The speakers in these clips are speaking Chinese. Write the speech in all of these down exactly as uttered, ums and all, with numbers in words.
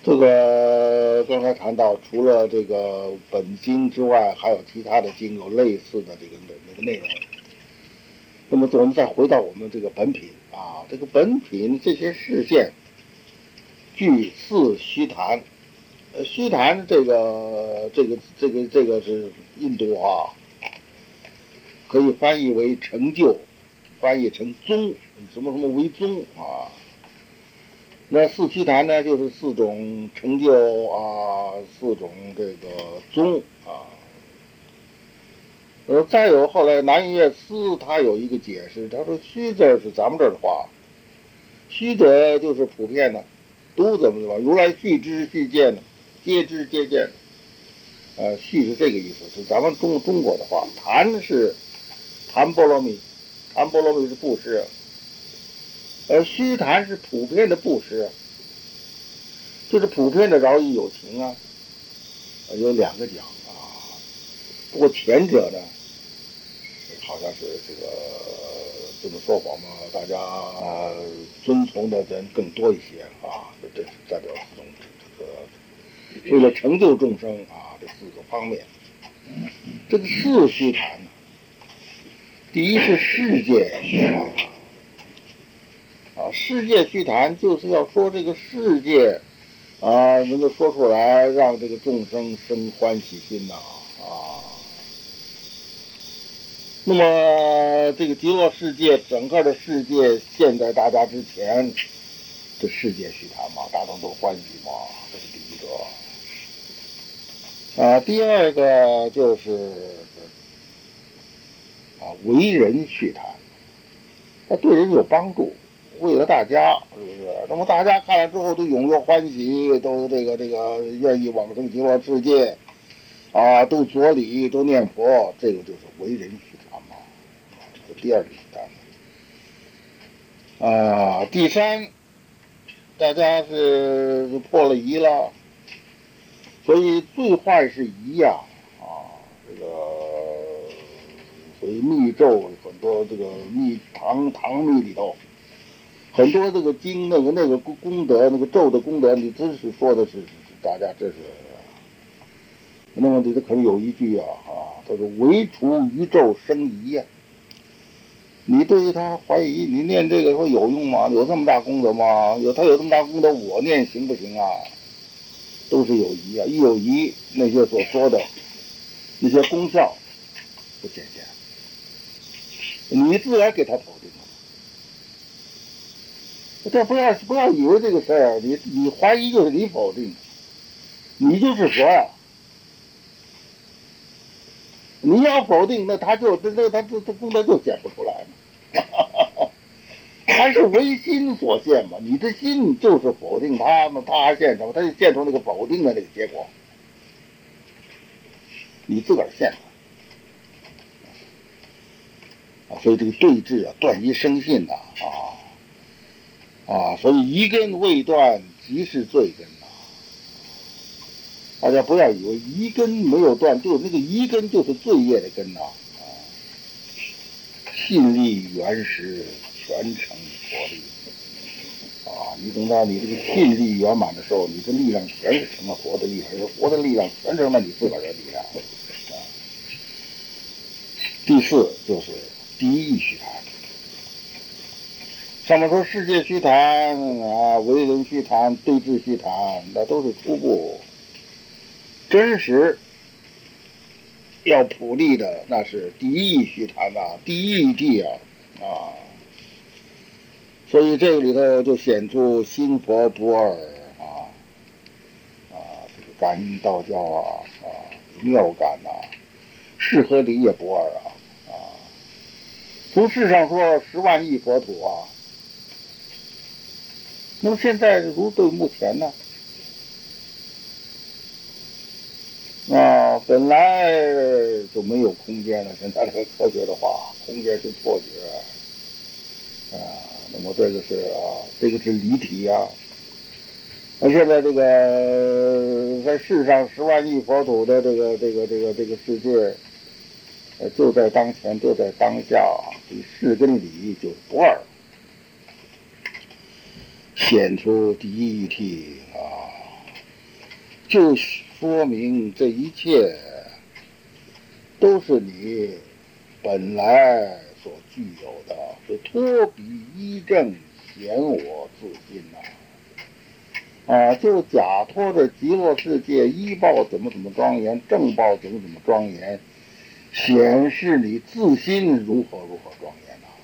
这个刚才谈到，除了这个本经之外，还有其他的经有类似的这个那个内容。那么我们再回到我们这个本品啊，这个本品这些事件，据次虚谈。呃，虚谈这个这个这个这个是印度话，可以翻译为成就，翻译成宗，什么什么为宗啊。那四虚谈呢，就是四种成就啊，四种这个宗啊。呃，再有后来南越思他有一个解释，他说虚字是咱们这儿的话，虚者就是普遍的，都怎么怎么，如来续之续见的，皆知皆见。呃，续是这个意思，是咱们中中国的话，谈是谈波罗蜜，谈波罗蜜是布施，而虚谈是普遍的布施，就是普遍的饶益有情啊。有两个讲啊，不过前者呢，好像是这个这么说法嘛，大家、呃、遵从的人更多一些啊，这是代表这种这个为了成就众生啊，这四个方面。这个四虚谈呢，第一是世界虚谈啊，世界虚谈就是要说这个世界啊，能够说出来，让这个众生生欢喜心呐啊。那么这个极乐世界，整个的世界现在大家之前，这世界虚谈嘛，大众都欢喜嘛，这是第一个。啊，第二个就是啊，为人虚谈，他对人有帮助，为了大家，是不是？那么大家看了之后都踊跃欢喜，都这个这个愿意往生极乐世界，啊，都着礼，都念佛，这个就是为人虚谈嘛。这是第二个虚谈。啊，第三，大家是破了疑了，所以最坏是疑呀，啊，这个所以密咒很多，这个密唐唐密里头。很多这个经那个那个功德那个咒的功德，你真是说的是大家这是，那么这可能有一句啊啊，他说唯除于咒生疑呀。你对于他怀疑，你念这个会有用吗？有这么大功德吗？有他有这么大功德，我念行不行啊？都是有疑啊，一有疑，那些所说的那些功效不显现，你自然给他否定了。这不要不要以为这个事儿，你你怀疑就是你否定，你就是佛呀。你要否定，那他就那他这这功德就显不出来嘛。他是唯心所现嘛，你的心就是否定他，那他还现什么？他就现出那个否定的那个结果，你自个儿现的。啊，所以这个对峙啊，断疑生信呐，啊啊，所以一根未断即是罪根呐。大家不要以为一根没有断，就那个一根就是罪业的根呐。啊，信力原始，全成佛力。啊，你等到你这个信力圆满的时候，你的力量全是成了佛的力量，佛的力量全成了你自个儿的力量。啊，第四就是第一义虚谈。上面说世界虚谈啊，为人虚谈，对峙虚谈，那都是初步。真实要普利的，那是第一义虚谈啊，第一义谛啊啊。所以这个里头就显出心佛不二啊啊，这个感应道教啊啊，妙感呐、啊，事和理也不二啊啊。从世上说十万亿佛土啊，那么现在如对目前呢？啊，本来就没有空间了。现在这个科学的话，空间是错觉啊。那么这个是啊，这个是离体啊。那现在这个在世上十万亿佛土的这个这个这个这个世界，呃，就在当前，就在当下，这事跟理就不二，显出第一义谛啊。 就说明这一切都是你本来所具有的，是托比依正，显我自心呐、啊。啊，就假托着极乐世界依报怎么怎么庄严，正报怎么怎么庄严，显示你自心如何如何庄严呐、啊。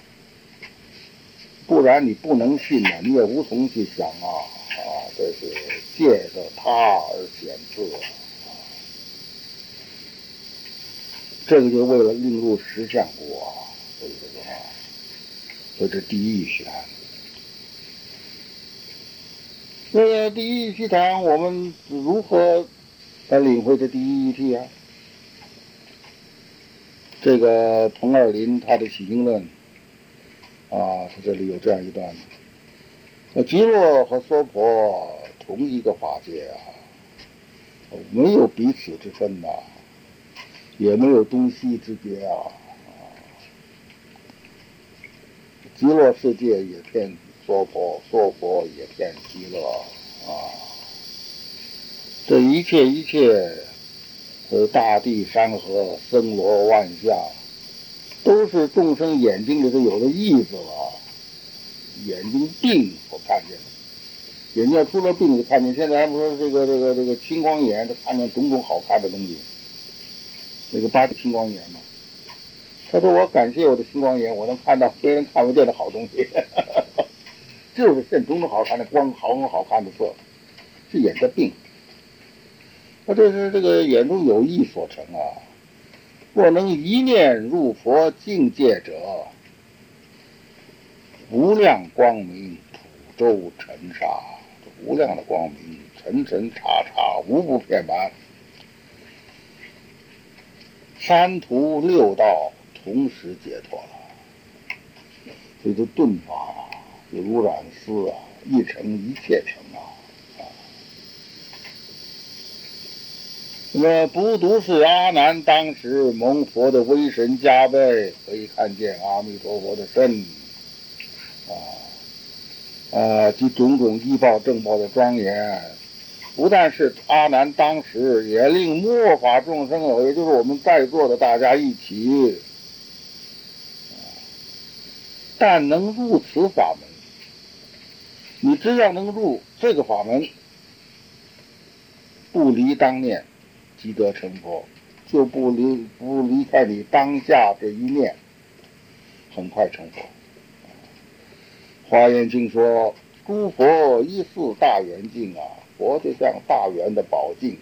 不然你不能信呐、啊，你也无从去想啊啊，这是借着他而显自啊。这个就为了令入实相国啊，这个啊，所以这第一义虚谈。那个第一义虚谈，我们如何来领会这第一义谛啊？这个彭二林他的起经论啊，他这里有这样一段：那极乐和娑婆同一个法界啊，没有彼此之分呐、啊，也没有东西之别啊。极乐世界也偏娑婆，娑婆也偏极乐啊。这一切一切，呃，大地山河、森罗万象，都是众生眼睛里头有了意思了，眼睛病所看见的。眼睛出了病就看见，现在还不说这个这个这个青光眼，他看见种种好看的东西。那个八个青光眼嘛，他说我感谢我的青光眼，我能看到别人看不见的好东西，就是现种种好看的光，好种好看的色，是眼的病。那这是这个眼中有意所成啊。若能一念入佛境界者，无量光明普周尘沙，无量的光明层层叉叉，无不遍满。三途六道同时解脱了，所以这顿法啊，就如染丝啊，一成一切成啊。那么不独是阿难当时蒙佛的威神加倍，可以看见阿弥陀佛的身啊啊及种种依报正报的庄严，不但是阿难当时，也令末法众生，也就是我们在座的大家一起，但能入此法门，你只要能入这个法门，不离当念即得成佛，就不离不离开你当下这一念，很快成佛。华严经说，诸佛依似大圆镜啊，佛就像大圆的宝镜，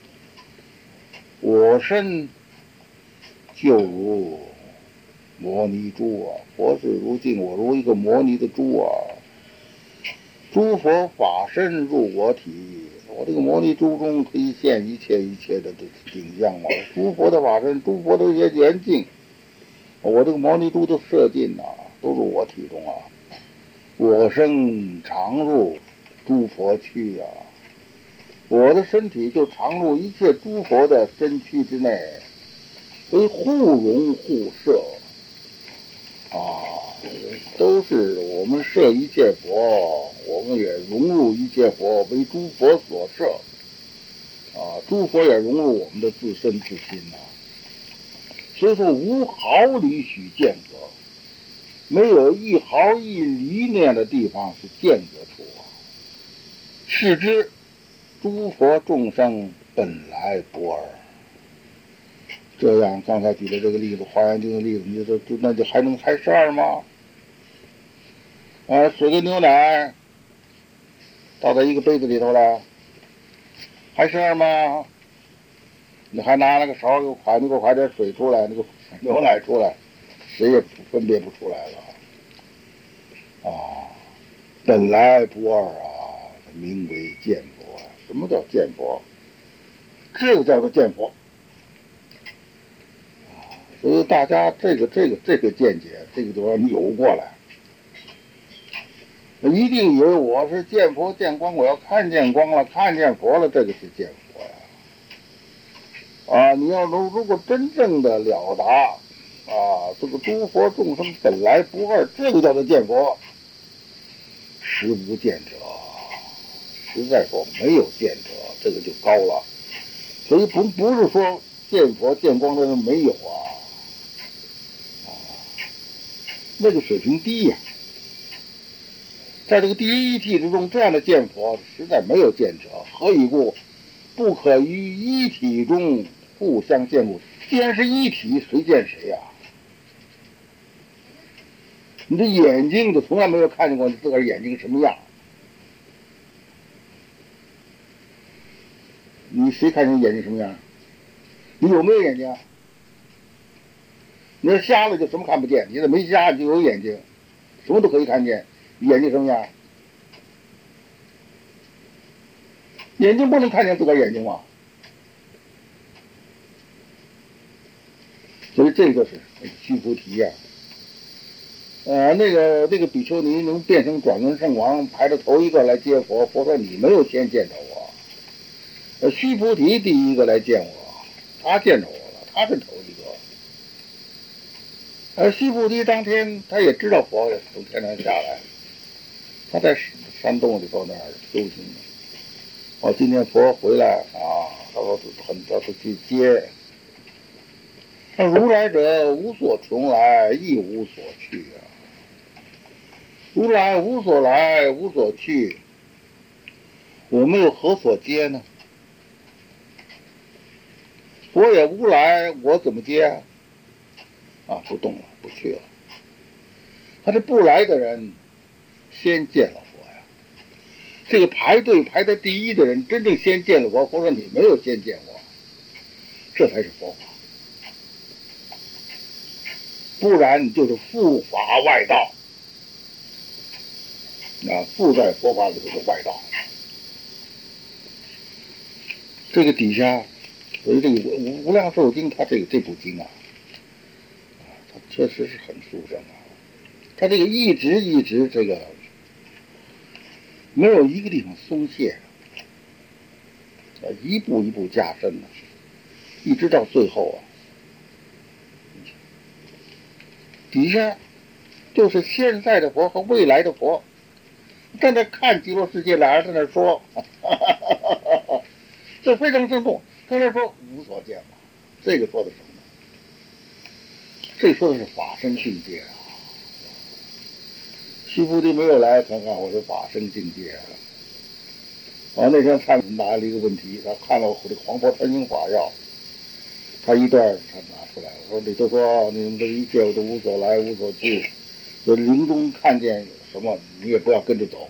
我身就如摩尼珠啊，佛是如镜，我如一个摩尼的珠啊。诸佛法身入我体，我这个摩尼珠中可以现一切一切的景象嘛。诸佛的法身，诸佛的一些圆镜，我这个摩尼珠的射进啊，都入我体中啊。我身常入诸佛躯啊，我的身体就常入一切诸佛的身躯之内，所以互融互摄啊，都是我们摄一切佛，我们也融入一切佛，为诸佛所摄啊，诸佛也融入我们的自身自心呐、啊。所以说无毫厘许间隔，没有一毫一厘那样的地方是间隔处啊。是知诸佛众生本来不二。这样刚才举的这个例子，华严经的例子，你就就那就还能还是二吗？啊，水跟牛奶倒在一个杯子里头了，还是二吗？你还拿那个勺给快，你给我快点水出来，那个牛奶出来，谁也分别不出来了。啊，本来不二啊，名为见佛。什么叫见佛？这个叫做见佛。所以大家这个这个这个见解，这个都要扭过来。一定以为我是见佛见光，我要看见光了，看见佛了，这个是见佛呀。啊，你要如如果真正的了达啊，这个诸佛众生本来不二，这个叫做见佛。实无见者，实在说没有见者， 这个就高了。所以不不是说见佛见光的人没有啊，啊，那个水平低呀、啊。在这个第一体之中，这样的见佛实在没有见者，何以故？不可于一体中互相见故。既然是一体，谁见谁呀、啊？你的眼睛都从来没有看见过你自个儿眼睛什么样，你谁看见眼睛什么样？你有没有眼睛啊？你要瞎了就什么看不见，你要没瞎就有眼睛，什么都可以看见。眼睛什么样？眼睛不能看见自个儿眼睛吗？所以这就是须菩提呀、啊。呃，那个那个比丘尼能变成转轮圣王，排着头一个来接佛，佛说你没有先见着我。呃，须菩提第一个来见我，他见着我了，他是头一个。而须菩提当天他也知道佛从天上下来，他在山洞里头那儿修行。哦，今天佛回来啊，他说很他说去接。那如来者无所穷来，亦无所去啊。如来无所来，无所去，我们又何所接呢？佛也无来，我怎么接啊？啊，不动了，不去了。他这不来的人，先见了佛呀。这个排队排在第一的人，真正先见了佛，佛说你没有先见我，这才是佛法。不然你就是附法外道，啊，附在佛法里头的外道。这个底下，所以这个《无量寿经》，它这个这部经啊，啊，它确实是很殊胜啊。它这个一直一直这个没有一个地方松懈，啊，一步一步加深呢，一直到最后啊，底下就是现在的佛和未来的佛在那看极乐世界，俩人在那说，这非常生动。刚才说无所见嘛，这个说的什么呢？这说的是法身境界啊。须菩提没有来，看看我是法身境界啊。啊，那天参拿了一个问题，他看了我这个《黄婆传经法要》，他一段他拿出来，我说里头说你们这一切我都无所来无所去，就临终看见什么你也不要跟着走。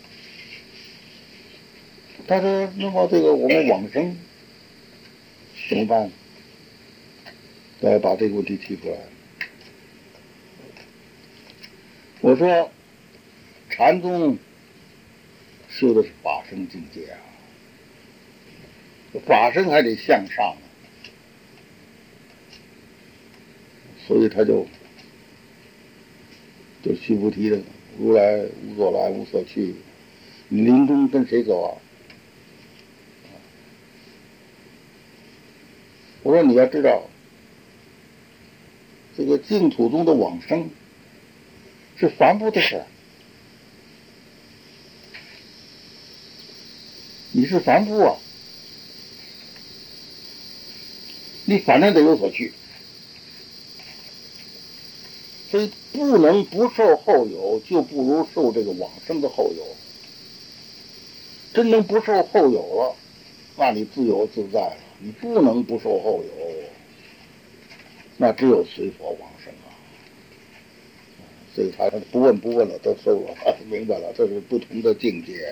他说那么这个我们往生怎么办？来把这个问题提出来。我说禅宗修的是法身境界啊，法身还得向上，所以他就就须菩提的如来无所来无所去，你临终跟谁走啊？我说你要知道，这个净土中的往生是凡夫的事，你是凡夫啊，你反正得有所去，所以不能不受后有，就不如受这个往生的后有。真能不受后有了，那你自由自在了。你不能不受后有，那只有随佛往生啊。所以他不问不问了，都收了，明白了，这是不同的境界。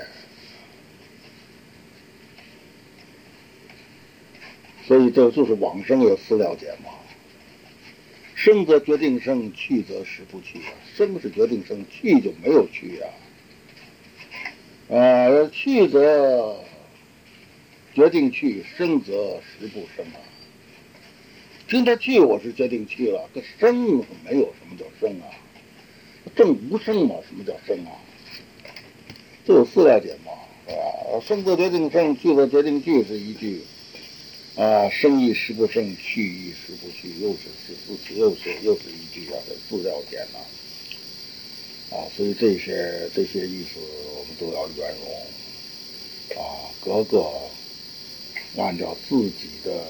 所以这就是往生有四了解嘛。生则决定生，去则实不去啊。生是决定生，去就没有去啊。呃，去则决定去，生则实不生啊。听他去，我是决定去了，可生没有什么叫生啊？正无生嘛，什么叫生啊？这有四了解嘛，是吧？生则决定生，去则决定去是一句。啊，生亦实不生，去亦实不去，又是实不去，又是又是一句啊，这四了解呢。啊，所以这些这些意思我们都要圆融啊，格格按照自己的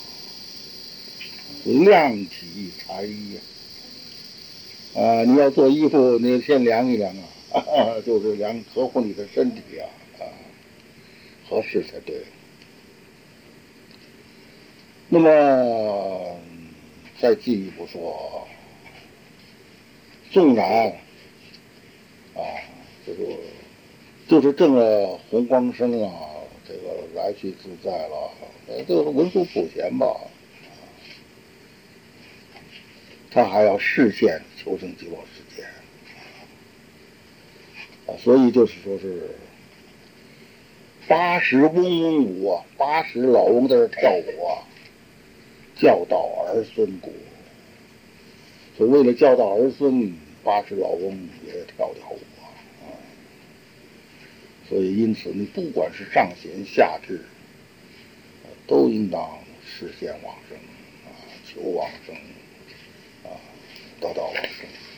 量体裁衣啊、呃，你要做衣服，你先量一量啊，就是量合乎你的身体啊啊，合适才对。那么再进一步说，纵然啊，这个就是挣了红光生啊，这个来去自在了，呃，这个文殊普贤吧，他还要实现求生极乐世界啊，所以就是说是八十翁翁舞啊，八十老翁在这跳舞啊，教导儿孙故。所以为了教导儿孙，八十老翁也跳跳舞啊。所以因此，你不管是上贤下智，都应当实现往生啊，求往生啊，得到往生。